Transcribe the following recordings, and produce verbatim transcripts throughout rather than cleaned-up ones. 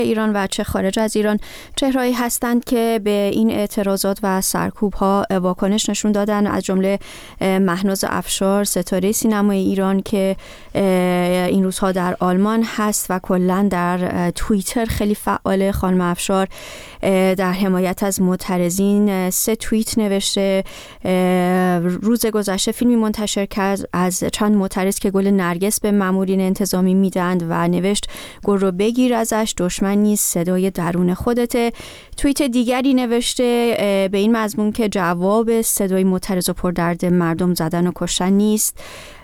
ایران و چه خارج از ایران چهرهایی هستند که به این اعتراضات و سرکوب‌ها واکنش نشون دادن، از جمله مهناز افشار ستاره سینمای ایران که این روزها در آلمان هست و کلاً در توییتر خیلی فعاله. خانم افشار در حمایت از معترضین سه توییت نوشته. روز گذشته فیلمی منتشر کرد از چند معترض که گل نرگس به مامورین انتظامی میدند و نوشت گل رو بگیر ازش، دشمن نیست، صدای درون خودته. توییت دیگری نوشته به این مضمون که جواب صدای معترض و پردرد مردم زدن و کشتن نیست.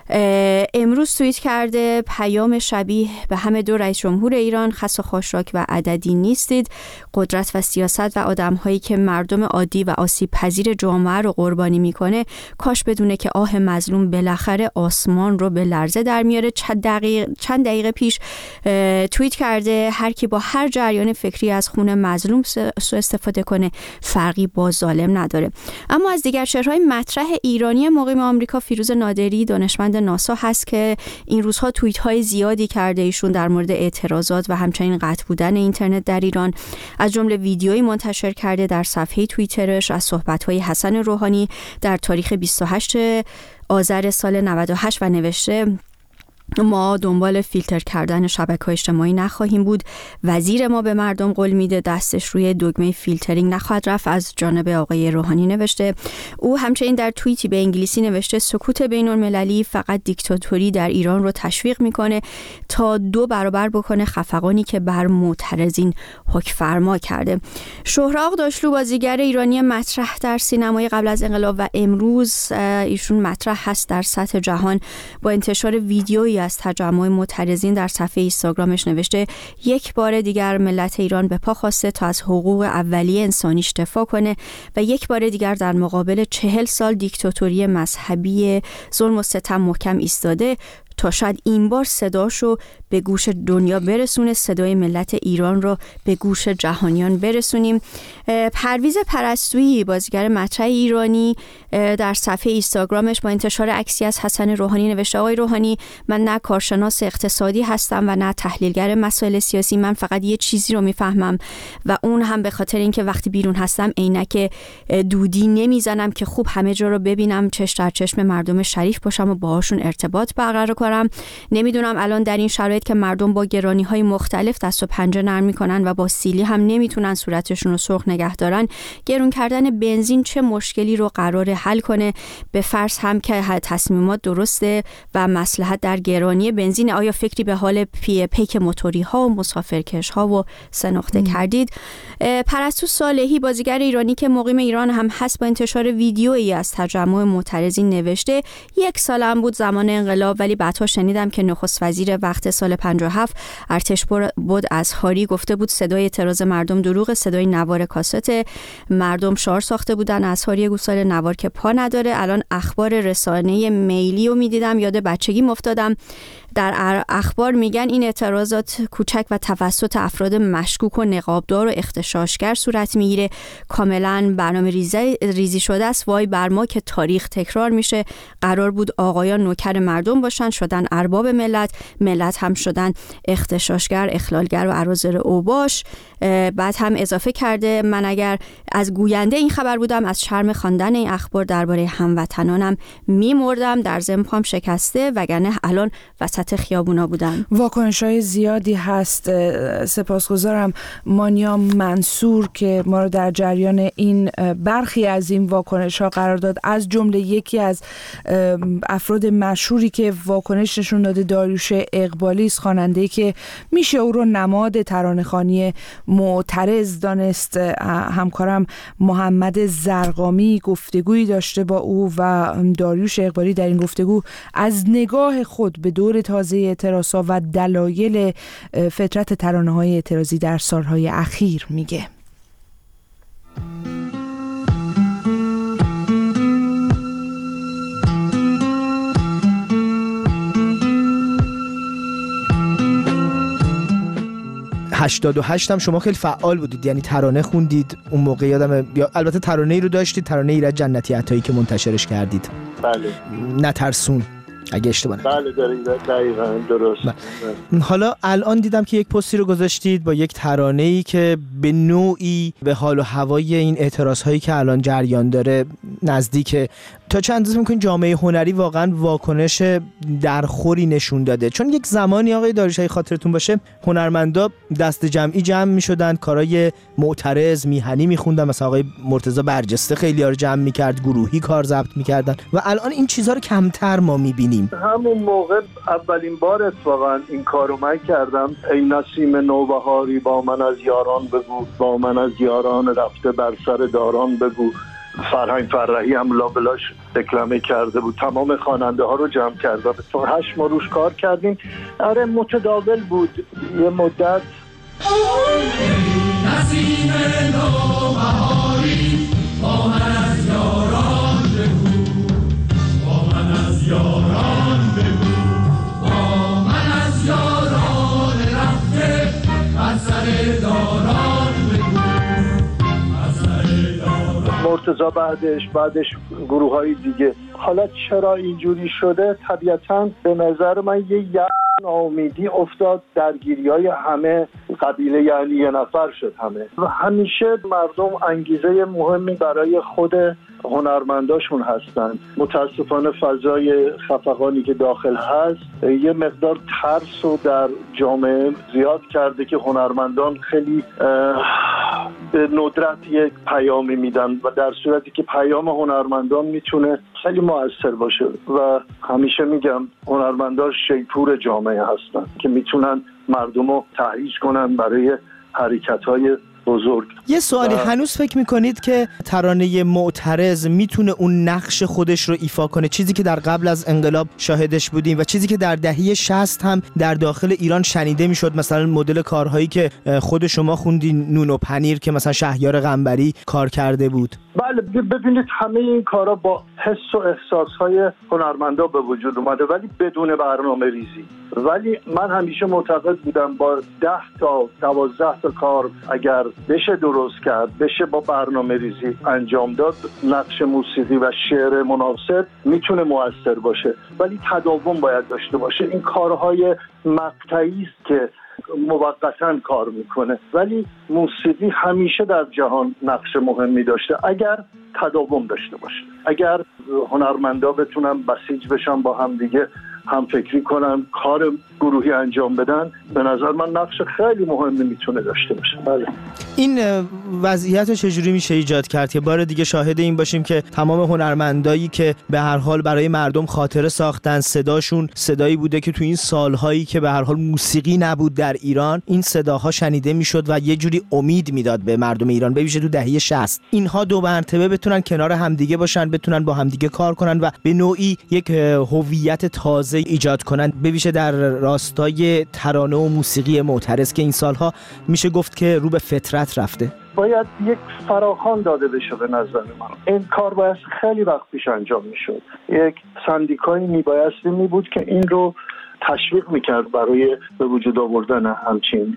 امروز توییت کرده پیام شبیه به همه دو رئیس جمهور ایران، خس و خاشاک و عددی نیستید. قدرت و سیاست و آدم‌هایی که مردم عادی و آسیب پذیر جامعه رو قربانی میکنه، کاش بدونه که آه مظلوم بالاخره آسمان رو به لرزه در میاره. چند دقیقه چند دقیقه پیش توییت کرده هر کی با هر جریان فکری از خون مظلوم سوء استفاده کنه فرقی با ظالم نداره. اما از دیگر چهره‌های مطرح ایرانی مقیم آمریکا، فیروز نادری دانشمند ناسا هست که این روزها توییت های زیادی کرده ایشون در مورد اعتراضات و همچنین قطع بودن اینترنت در ایران. از جمله ویدیویی منتشر کرده در صفحه توییترش از صحبت های حسن روحانی در تاریخ بیست و هشتم آذر سال نود و هشت و نوشته ما دنبال فیلتر کردن شبکه‌های اجتماعی نخواهیم بود. وزیر ما به مردم قول میده دستش روی دگمه فیلترینگ نخواهد رفت. از جانب آقای روحانی نوشته. او همچنین در توییتی به انگلیسی نوشته سکوت بین‌المللی فقط دیکتاتوری در ایران رو تشویق میکنه تا دو برابر بکنه خفقانی که بر معترضین حکم فرما کرده. شهراب داشلو بازیگر ایرانی مطرح در سینمای قبل از انقلاب و امروز ایشون مطرح هست در سطح جهان، با انتشار ویدیویی از تجمع معترضین در صفحه اینستاگرامش نوشته یک بار دیگر ملت ایران به پا خواسته تا از حقوق اولیه انسانیش دفاع کنه و یک بار دیگر در مقابل چهل سال دیکتاتوری مذهبی ظلم و ستم محکم ایستاده تا شاید این بار صداشو به گوش دنیا برسونه، صدای ملت ایران رو به گوش جهانیان برسونیم. پرویز پرستویی بازیگر مطرح ایرانی در صفحه اینستاگرامش با انتشار عکسی از حسن روحانی نوشته آقای روحانی من نه کارشناس اقتصادی هستم و نه تحلیلگر مسائل سیاسی، من فقط یه چیزی رو میفهمم و اون هم به خاطر اینکه وقتی بیرون هستم عینک دودی نمیزنم که خوب همه جا رو ببینم، چشم در چشم مردم شریف باشم و باهاشون ارتباط برقرار کنم. نمیدونم الان در این شرایط که مردم با گرانی‌های مختلف دست و پنجه نرم میکنن و با سیلی هم نمیتونن صورتشون رو سرخ نگه دارن، گرون کردن بنزین چه مشکلی رو قراره حل کنه؟ به فرض هم که تصمیمات درسته و مصلحت در گرانی بنزین، آیا فکری به حال پی پیک موتوری ها و مسافرکش ها و سه نقطه کردید؟ پرستو صالحی بازیگر ایرانی که مقیم ایران هم هست با انتشار ویدیویی از تجمع معترضین نوشته یک سالم بود زمان انقلاب ولی بعدها شنیدم که نخست وزیر وقت سال پنجاه و هفت ارتش بود از هاری گفته بود صدای اعتراض مردم دروغ، صدای نوار کاست مردم شعار ساخته بودن از هاری گوساله نوار که پا نداره. الان اخبار رسانه میلی رو میدیدم یاد بچگی مفتادم. در اخبار میگن این اعتراضات کوچک و توسط افراد مشکوک و نقابدار و اغتشاشگر صورت میگیره، کاملا برنامه ریزی, ریزی شده است. وای بر ما که تاریخ تکرار میشه. قرار بود آقایان نوکر مردم باشن، شدن ارباب ملت، ملت هم شدن اغتشاشگر، اخلالگر و اراذل اوباش. بعد هم اضافه کرده من اگر از گوینده این خبر بودم از شرم خواندن این اخبار درباره هموطنانم میمردم، در ضمن پام شکسته وگرنه الان وسط خیابونا بودن. واکنش‌های زیادی هست. سپاسگزارم مانیا منصور که ما رو در جریان این برخی از این واکنش‌ها قرار داد. از جمله یکی از افراد مشهوری که واکنش نشون داده داریوش اقبالی است، خواننده‌ای که میشه او رو نماد ترانه‌خوانی معترض دانست. همکارم محمد زرقامی گفتگویی داشته با او و داریوش اقبالی در این گفتگو از نگاه خود به دور تازه اعتراضات و دلایل فطرت ترانه‌های اعتراضی در سالهای اخیر میگه. هشتاد و هشت هم شما خیلی فعال بودید، یعنی ترانه خوندید اون موقع، یادمه، یا البته ترانه‌ای رو داشتید، ترانه ایرج جنتی عطایی که منتشرش کردید. بله. نترسون. اگه اشتباه نکنم. بله دقیقاً درست. بله. حالا الان دیدم که یک پستی رو گذاشتید با یک ترانه‌ای که به نوعی به حال و هوای این اعتراض‌هایی که الان جریان داره نزدیکه. تا چند اندازه می‌کنین جامعه هنری واقعا واکنش درخوری نشون داده؟ چون یک زمانی آقای داریوش خاطرتون باشه هنرمندا دست جمعی جمع می‌شدن، کارهای معترض میهنی می‌خوندن، مثلا آقای مرتضی برجسته خیلی‌ها رو جمع می‌کرد، گروهی کار ضبط می‌کردن و الان این چیزها رو کمتر ما می‌بینیم. همون موقع اولین بار اتفاقا این کارو من کردم. ای نسیم نوبهاری با من از یاران بگو، با من از یاران رفته بر سر داران بگو. فرهنگ فرحی هم لابلاش دکلمه کرده بود. تمام خواننده ها رو جمع کرد و تو هشت ماه روش کار کردیم. آره متداول بود یه مدت. نسیم نوبهاری با من از یاران بگو، با من از یاران بگو، با من از یاران رفته بر سر داران بگو، بر سر داران. مرتضی بعدش بعدش گروه های دیگه. حالا چرا اینجوری شده؟ طبیعتاً به نظر من یه یه ناامیدی افتاد، درگیری های همه قبیله یعنی یه نفر شد همه و همیشه مردم انگیزه مهمی برای خود هنرمنداشون هستن. متاسفانه فضای خفقانی که داخل هست یه مقدار ترس رو در جامعه زیاد کرده که هنرمندان خیلی به ندرت یک پیامی میدن و در صورتی که پیام هنرمندان میتونه خیلی مؤثر باشه و همیشه میگم هنرمندان شیپور جامعه هستن که میتونن مردم رو تحریک کنن برای حرکت‌های بزرگ. یه سوالی، هنوز فکر میکنید که ترانه معترض میتونه اون نقش خودش رو ایفا کنه، چیزی که در قبل از انقلاب شاهدش بودیم و چیزی که در دهه شصت هم در داخل ایران شنیده میشد، مثلا مدل کارهایی که خود شما خوندین نون و پنیر که مثلا شهریار قنبری کار کرده بود؟ بله ببینید همه این کارا با حس و احساسهای هنرمندا به وجود اومده ولی بدون برنامه ریزی. ولی من همیشه معتقد بودم با ده تا دوازده تا کار اگر بشه درست کرد، بشه با برنامه ریزی انجام داد، نقش موسیقی و شعر مناسب میتونه مؤثر باشه ولی تداوم باید داشته باشه. این کارهای مقطعی است که موقتاً کار میکنه ولی موسیقی همیشه در جهان نقش مهمی داشته اگر تداوم داشته باشه، اگر هنرمندا بتونن بسیج بشن با هم دیگه، هم فکری کنن، کار گروهی انجام بدن، به نظر من نقش خیلی مهمی میتونه داشته باشه. بله. این وضعیت رو چجوری میشه ایجاد کرد که بار دیگه شاهد این باشیم که تمام هنرمندایی که به هر حال برای مردم خاطره ساختن، صداشون صدایی بوده که تو این سالهایی که به هر حال موسیقی نبود در ایران این صداها شنیده میشد و یه جوری امید میداد به مردم ایران، به ویژه تو دهه شصت. اینها دو مرتبه بتونن کنار همدیگه باشن، بتونن با همدیگه کار کنن و به نوعی یک هویت تازه ایجاد کنن، به ویژه در راستای ترانه و موسیقی معترض که این سالها میشه گفت که رو به فطرت رفته. باید یک فراخوان داده بشه به نظر من. این کار باید خیلی وقت پیش انجام میشد. یک سندیکایی میبایستی می بود که این رو تشویق میکرد برای به وجود آوردن همچین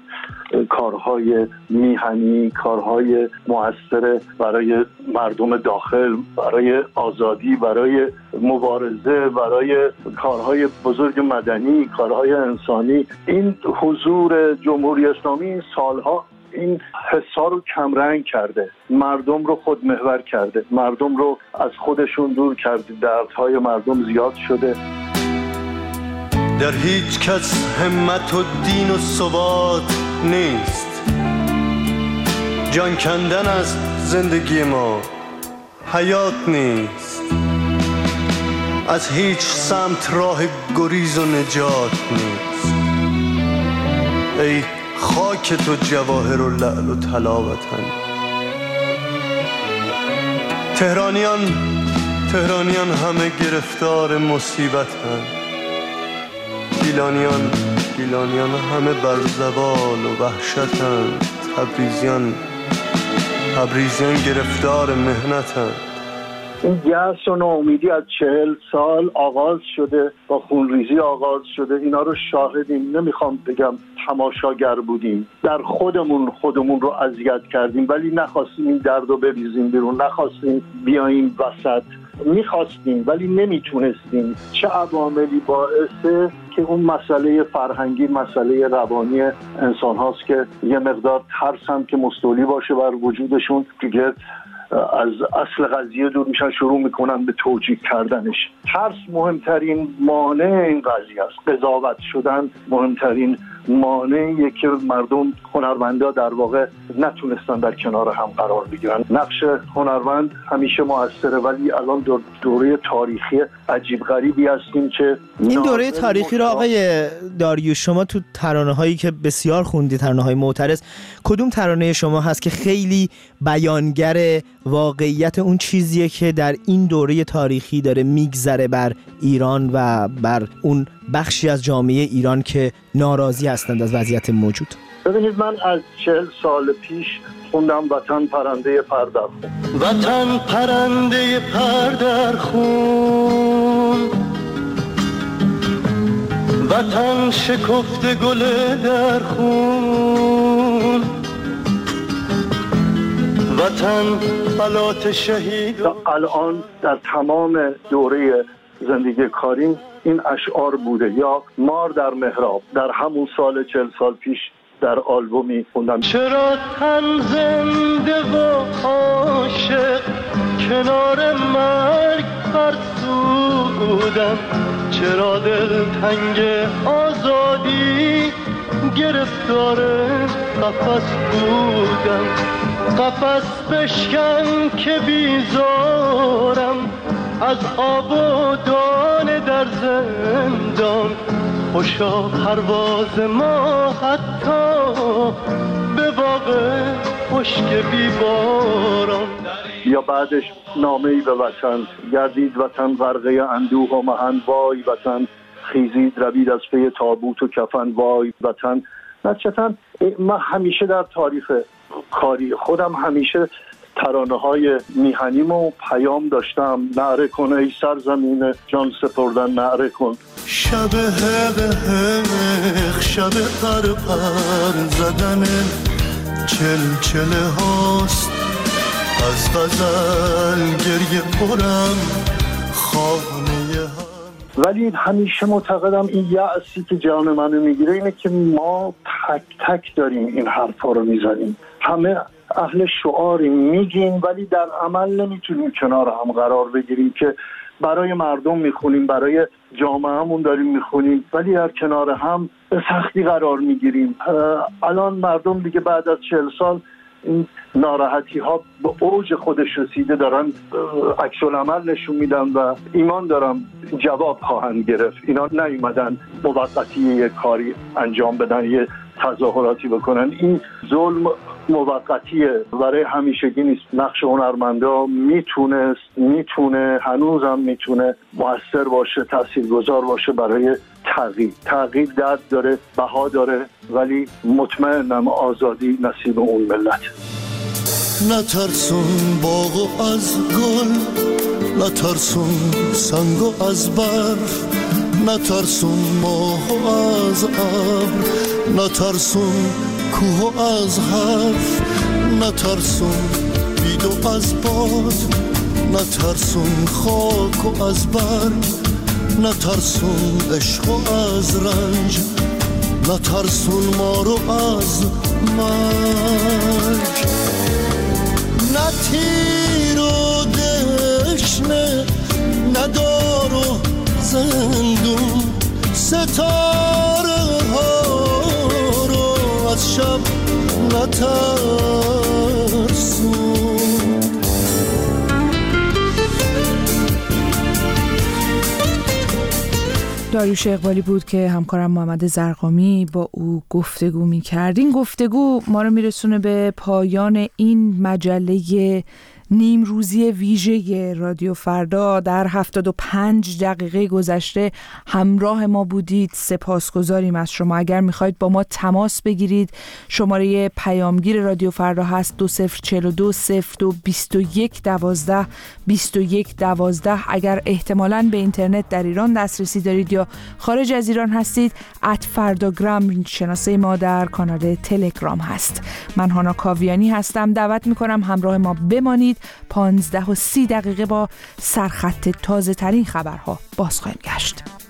کارهای میهنی، کارهای مؤثر برای مردم داخل، برای آزادی، برای مبارزه، برای کارهای بزرگ مدنی، کارهای انسانی. این حضور جمهوری اسلامی این سالها این حسا رو کمرنگ کرده، مردم رو خودمحور کرده، مردم رو از خودشون دور کرده، دردهای مردم زیاد شده. در هیچ کس همت و دین و ثبات نیست، جان کندن از زندگی ما حیات نیست، از هیچ سمت راه گریز و نجات نیست. ای خاک تو جواهر و لعل و طلا وطن. تهرانیان تهرانیان همه گرفتار مصیبتند، گیلانیان گیلانیان همه بر زوال و وحشتند، تبریزیان تبریزیان گرفتار مهنتند. این یأس و ناامیدی از چهل سال آغاز شده، با خونریزی آغاز شده. اینا رو شاهدیم، نمیخوام بگم تماشاگر بودیم، در خودمون خودمون رو اذیت کردیم ولی نخواستیم این درد رو بریزیم بیرون، نخواستیم بیاییم وسط. میخواستیم ولی نمیتونستیم. چه عواملی باعثه که اون مسئله فرهنگی، مسئله روانی انسان هاست که یه مقدار ترس هم که مستولی باشه بر وجودشون، دیگه از اصل قضیه دور میشن، شروع میکنن به توجیه کردنش. ترس مهمترین مانع این قضیه است. قضاوت شدن مهمترین مانعیه که مردم، هنرمندا در واقع نتونستن در کنار هم قرار بگیرن. نقش هنرمند همیشه موثره، ولی الان دور دوره تاریخی عجیب غریبی هستیم که این دوره تاریخی را آقای داریوش شما تو ترانه هایی که بسیار خوندی، ترانه های معترض، کدوم ترانه شما هست که خیلی بیانگر واقعیت اون چیزیه که در این دوره تاریخی داره میگذره بر ایران و بر اون بخشی از جامعه ایران که ناراضی هستند از وضعیت موجود؟ ببینید، من از چهل سال پیش خوندم وطن پرنده پر در خون. وطن پرنده پر در خون، وطن شکفته گل در خون، وطن بلات شهید. الان در تمام دوره زندگی کاریم این اشعار بوده. یا مار در محراب، در همون سال چهل سال پیش در آلبومی خوندم. چرا تن زنده و عاشق کنار مرگ فرسودم، چرا دل تنگ آزادی گرفتار قفس بودم، قفس بشکن که بیزارم از آب و دانه در زندان، خوشا پرواز ما حتی به باغ خشک بی باران. یا بعدش نامه‌ای به وطن، گردید وطن غرقه اندوه و محن، وای وطن خیزید روید از پی تابوت و کفن، وای وطن. نتیجتاً من همیشه در تاریخ کاری خودم همیشه ترانه های میهنیم و پیام داشتم. نعره کن ای سرزمین جان سپردن، نعره کن. شب هق هق شب پر پر زدن چل چله هاست، از غزل گریه پرم خانه هم. ولی همیشه معتقدم این یأسی که جان منو میگیره اینه که ما تک تک داریم این حرفا رو میزنیم، همه اهل شعاریم، میگیم ولی در عمل نمیتونیم کنار هم قرار بگیریم که برای مردم میخونیم، برای جامعه همون داریم میخونیم، ولی در کنار هم به سختی قرار میگیریم. الان مردم دیگه بعد از چهل سال این ناراحتی ها به اوج خودش رسیده، دارن عکس العمل نشون میدن و ایمان دارم جواب خواهند گرفت. اینا نیومدن موقتی یه کاری انجام بدن، یه تظاهراتی بکنن. این ظلم موقتیه، برای همیشگی نیست. نقش هنرمندا میتونست میتونه هنوزم میتونه موثر باشه، تاثیرگذار باشه برای تغییر. تغییر درد داره، بها داره، ولی مطمئنم آزادی نصیب اون ملت. نترسون باغو از گل، نترسون سنگو از برف، نترسون ماهو از ابر، نترسون کوه از حرف، نترسون بیدو از باد، نترسون خاک و از برگ، نترسون عشق و از رنج، نترسون ما رو از مرگ. نه تیر و دشنه، ندار و زندون، ستاره ها رو از شب نترسون. داریوش اقبالی بود که همکارم محمد زرقامی با او گفتگو می کرد. این گفتگو ما رو میرسونه به پایان این مجله نیم روزی ویژه رادیو فردا. در هفتاد و پنج دقیقه گذشته همراه ما بودید، سپاسگزاریم از شما. اگر میخواید با ما تماس بگیرید، شماره پیامگیر رادیو فردا هست دو صفر چهل و دو صفر دو بیست و یک دوازده بیست و یک دوازده. اگر احتمالاً به اینترنت در ایران دسترسی دارید یا خارج از ایران هستید، ات فرداگرام شناسه ما در کانال تلگرام هست. من هانا کاویانی هستم. دعوت میکنم همراه ما بمانید پانزده و سی دقیقه با سرخط تازه ترین خبرها باز خواهیم گشت.